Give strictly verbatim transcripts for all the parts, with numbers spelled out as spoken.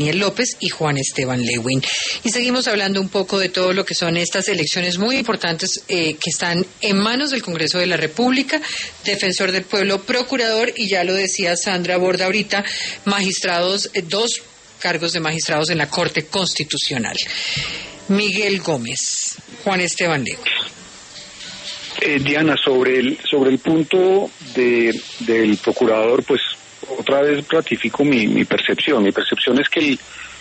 Daniel López y Juan Esteban Lewin. Y seguimos hablando un poco de todo lo que son estas elecciones muy importantes eh, que están en manos del Congreso de la República, Defensor del Pueblo, Procurador, y ya lo decía Sandra Borda ahorita, magistrados, eh, dos cargos de magistrados en la Corte Constitucional. Miguel Gómez, Juan Esteban Lewin. Eh, Diana, sobre el sobre el punto de del procurador, pues otra vez ratifico mi, mi percepción. Mi percepción es que el,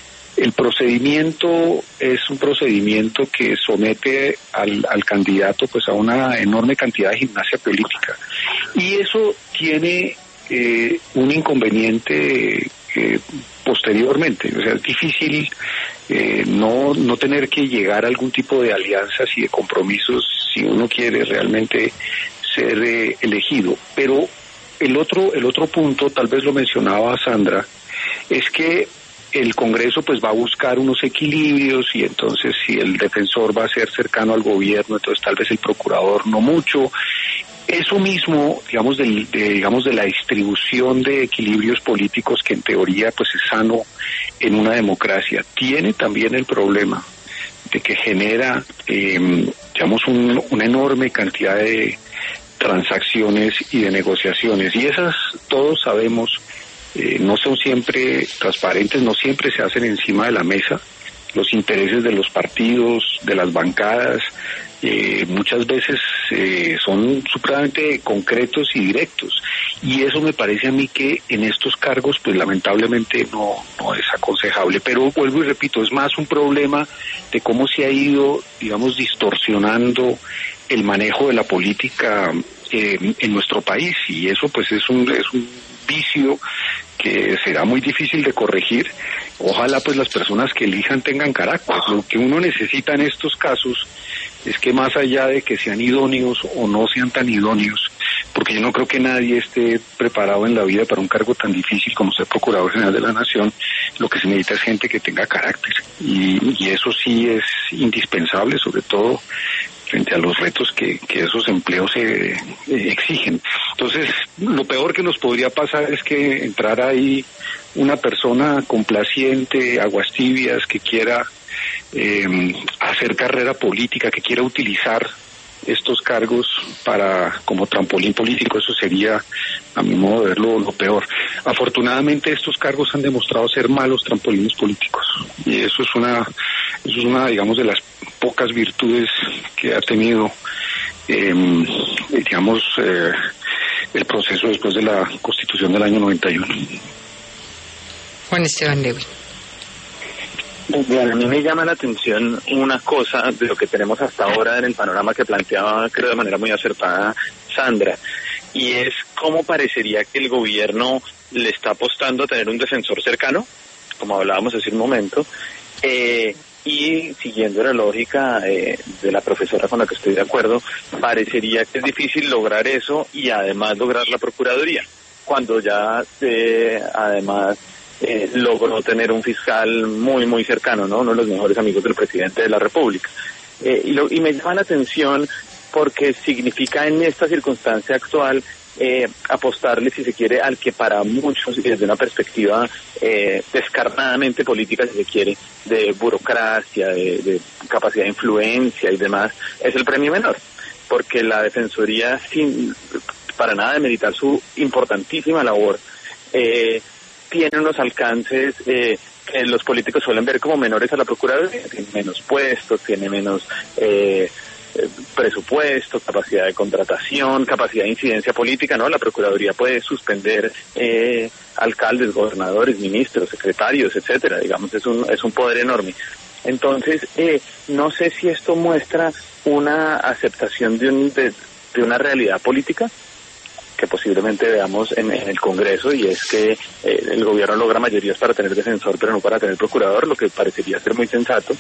el procedimiento es un procedimiento que somete al, al candidato pues a una enorme cantidad de gimnasia política. Y eso tiene eh, un inconveniente eh, posteriormente. O sea, es difícil eh, no, no tener que llegar a algún tipo de alianzas y de compromisos si uno quiere realmente ser eh, elegido. Pero el otro el otro punto, tal vez lo mencionaba Sandra, es que el Congreso pues va a buscar unos equilibrios, y entonces si el defensor va a ser cercano al gobierno, entonces tal vez el procurador no mucho. Eso mismo, digamos, del, de, digamos, de la distribución de equilibrios políticos, que en teoría pues es sano en una democracia, tiene también el problema de que genera, eh, digamos, un, una enorme cantidad de transacciones y de negociaciones, y esas, todos sabemos, eh, no son siempre transparentes, no siempre se hacen encima de la mesa. Los intereses de los partidos, de las bancadas, eh, muchas veces eh, son supremamente concretos y directos, y eso me parece a mí que en estos cargos pues lamentablemente no, no es aconsejable. Pero vuelvo y repito, es más un problema de cómo se ha ido, digamos, distorsionando el manejo de la política eh, en nuestro país, y eso pues es un es un vicio que será muy difícil de corregir. Ojalá pues las personas que elijan tengan carácter. Lo que uno necesita en estos casos es que, más allá de que sean idóneos o no sean tan idóneos, porque yo no creo que nadie esté preparado en la vida para un cargo tan difícil como ser Procurador General de la Nación, lo que se necesita es gente que tenga carácter, y, y eso sí es indispensable, sobre todo frente a los retos que, que esos empleos eh, eh, exigen. Entonces, lo peor que nos podría pasar es que entrara ahí una persona complaciente, aguastibias, que quiera eh, hacer carrera política, que quiera utilizar estos cargos para como trampolín político. Eso sería, a mi modo de verlo, lo peor. Afortunadamente, estos cargos han demostrado ser malos trampolines políticos, y eso es una eso es una digamos de las pocas virtudes que ha tenido eh, digamos eh, el proceso después de la Constitución del año noventa y uno. Juan Esteban Lewin. Bien, a mí me llama la atención una cosa de lo que tenemos hasta ahora en el panorama que planteaba, creo de manera muy acertada, Sandra, y es cómo parecería que el gobierno le está apostando a tener un defensor cercano, como hablábamos hace un momento, eh, y siguiendo la lógica eh, de la profesora con la que estoy de acuerdo, parecería que es difícil lograr eso y además lograr la Procuraduría, cuando ya eh, además Eh, logró tener un fiscal muy muy cercano, ¿no? Uno de los mejores amigos del presidente de la República. Eh, y, lo, y me llama la atención porque significa en esta circunstancia actual eh, apostarle, si se quiere, al que para muchos, y desde una perspectiva eh, descarnadamente política, si se quiere, de burocracia, de, de capacidad de influencia y demás, es el premio menor, porque la Defensoría, sin para nada demeritar su importantísima labor, eh, tiene unos alcances eh, que los políticos suelen ver como menores a la Procuraduría. Tiene menos puestos, tiene menos eh, eh, presupuesto, capacidad de contratación, capacidad de incidencia política, ¿no? La Procuraduría puede suspender eh, alcaldes, gobernadores, ministros, secretarios, etcétera. Digamos, es un es un poder enorme. Entonces, eh, no sé si esto muestra una aceptación de, un, de, de una realidad política que posiblemente veamos en, en el Congreso, y es que eh, el gobierno logra mayorías para tener defensor pero no para tener procurador, lo que parecería ser muy sensato,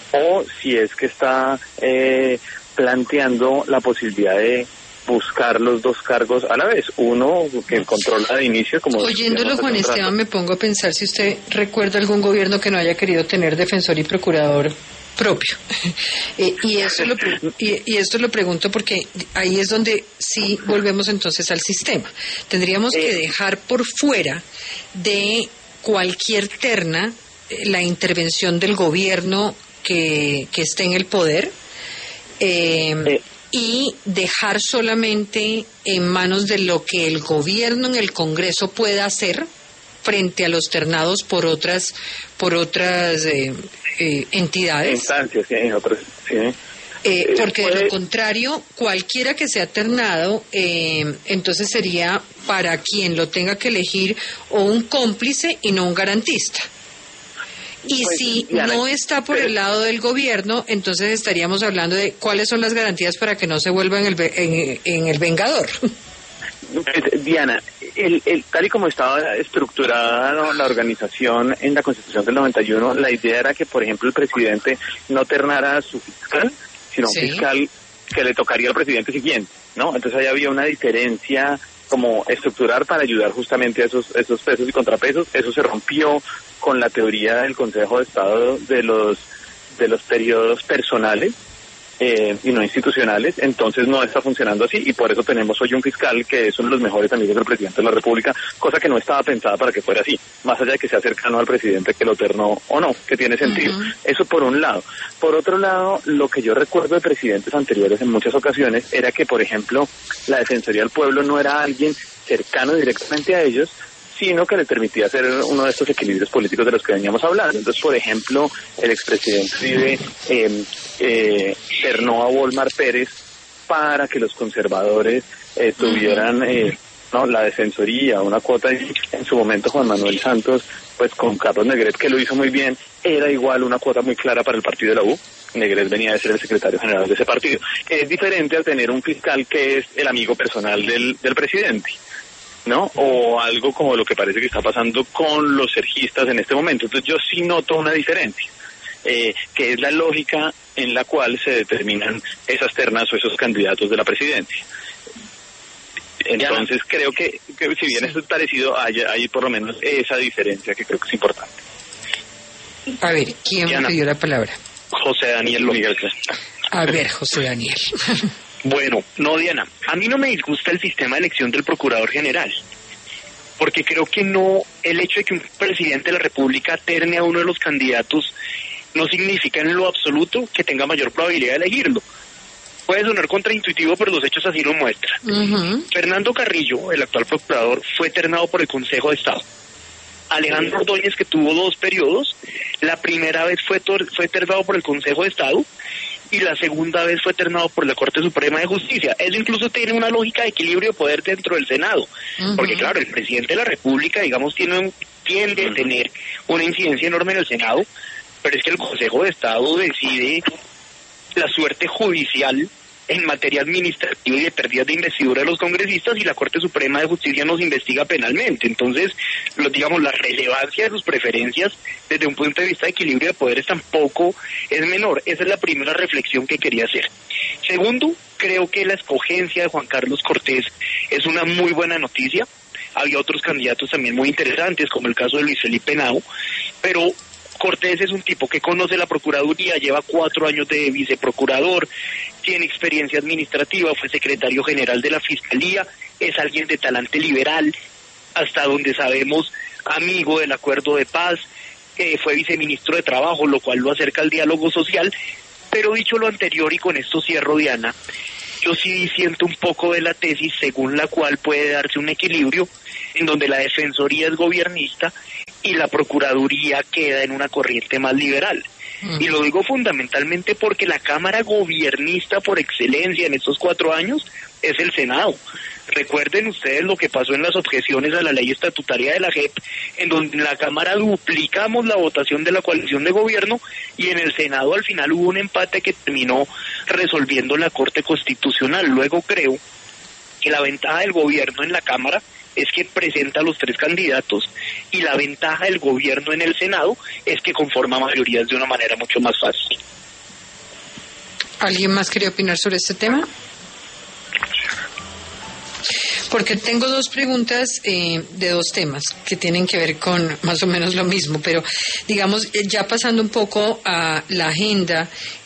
o si es que está eh, planteando la posibilidad de buscar los dos cargos a la vez, uno que controla de inicio, como oyéndolo, Juan Esteban, me pongo a pensar si usted recuerda algún gobierno que no haya querido tener defensor y procurador propio. eh, y, eso lo, y, y esto lo pregunto porque ahí es donde sí volvemos entonces al sistema. Tendríamos que dejar por fuera de cualquier terna la intervención del gobierno que, que esté en el poder eh, eh. y dejar solamente en manos de lo que el gobierno en el Congreso pueda hacer frente a los ternados por otras por otras eh, eh, entidades. Instancias, sí, otras, sí. Eh, porque de lo contrario, cualquiera que sea ternado, eh, entonces sería para quien lo tenga que elegir o un cómplice y no un garantista. Y pues, si Diana, no está por pero, el lado del gobierno, entonces estaríamos hablando de cuáles son las garantías para que no se vuelva en el, en, en el vengador. Diana, el, el, tal y como estaba estructurada, ¿no?, la organización en la Constitución del noventa y uno, la idea era que, por ejemplo, el presidente no ternara a su fiscal, sino sí. un fiscal que le tocaría al presidente siguiente, ¿no? Entonces ahí había una diferencia como estructural para ayudar justamente a esos, esos pesos y contrapesos. Eso se rompió con la teoría del Consejo de Estado de los de los periodos personales eh, y no institucionales. Entonces no está funcionando así y por eso tenemos hoy un fiscal que es uno de los mejores amigos del presidente de la República, cosa que no estaba pensada para que fuera así, más allá de que sea cercano al presidente que lo ternó o no, que tiene sentido. Uh-huh. Eso por un lado. Por otro lado, lo que yo recuerdo de presidentes anteriores en muchas ocasiones era que, por ejemplo, la Defensoría del Pueblo no era alguien cercano directamente a ellos, sino que le permitía hacer uno de estos equilibrios políticos de los que veníamos hablando. Entonces, por ejemplo, el expresidente Uribe eh, eh, ternó a Volmar Pérez para que los conservadores eh, tuvieran eh, no la defensoría, una cuota, y en su momento Juan Manuel Santos, pues con Carlos Negret, que lo hizo muy bien, era igual una cuota muy clara para el partido de la U. Negret venía de ser el secretario general de ese partido. Es diferente al tener un fiscal que es el amigo personal del, del presidente, ¿no? O algo como lo que parece que está pasando con los sergistas en este momento. Entonces yo sí noto una diferencia, eh, que es la lógica en la cual se determinan esas ternas o esos candidatos de la presidencia. Entonces creo que, que si bien sí. Esto es parecido, hay, hay por lo menos esa diferencia que creo que es importante. A ver, ¿quién Diana, me pidió la palabra? José Daniel Miguel. A ver, José Daniel. Bueno, no, Diana, a mí no me disgusta el sistema de elección del Procurador General, porque creo que no, el hecho de que un presidente de la República terne a uno de los candidatos no significa en lo absoluto que tenga mayor probabilidad de elegirlo. Puede sonar contraintuitivo, pero los hechos así lo muestran. Uh-huh. Fernando Carrillo, el actual procurador, fue ternado por el Consejo de Estado. Alejandro Ordóñez, que tuvo dos periodos, la primera vez fue, tor- fue ternado por el Consejo de Estado, y la segunda vez fue ternado por la Corte Suprema de Justicia. Eso incluso tiene una lógica de equilibrio de poder dentro del Senado, uh-huh. porque claro, el presidente de la República, digamos, tiene un, tiende uh-huh. a tener una incidencia enorme en el Senado, pero es que el Consejo de Estado decide la suerte judicial en materia administrativa y de pérdidas de investidura de los congresistas, y la Corte Suprema de Justicia nos investiga penalmente. Entonces, lo, digamos, la relevancia de sus preferencias desde un punto de vista de equilibrio de poderes tampoco es menor. Esa es la primera reflexión que quería hacer. Segundo, creo que la escogencia de Juan Carlos Cortés es una muy buena noticia. Había otros candidatos también muy interesantes, como el caso de Luis Felipe Henao, pero Cortés es un tipo que conoce la Procuraduría, lleva cuatro años de viceprocurador, tiene experiencia administrativa, fue secretario general de la Fiscalía, es alguien de talante liberal, hasta donde sabemos amigo del acuerdo de paz, eh, fue viceministro de Trabajo, lo cual lo acerca al diálogo social. Pero dicho lo anterior, y con esto cierro, Diana, yo sí siento un poco de la tesis según la cual puede darse un equilibrio en donde la Defensoría es gobiernista y la Procuraduría queda en una corriente más liberal. Uh-huh. Y lo digo fundamentalmente porque la Cámara gobiernista por excelencia en estos cuatro años es el Senado. Recuerden ustedes lo que pasó en las objeciones a la ley estatutaria de la J E P, en donde en la Cámara duplicamos la votación de la coalición de gobierno, y en el Senado al final hubo un empate que terminó resolviendo la Corte Constitucional. Luego creo que la ventaja del gobierno en la Cámara es que presenta a los tres candidatos, y la ventaja del gobierno en el Senado es que conforma mayorías de una manera mucho más fácil. ¿Alguien más quería opinar sobre este tema? Porque tengo dos preguntas eh, de dos temas que tienen que ver con más o menos lo mismo, pero digamos, ya pasando un poco a la agenda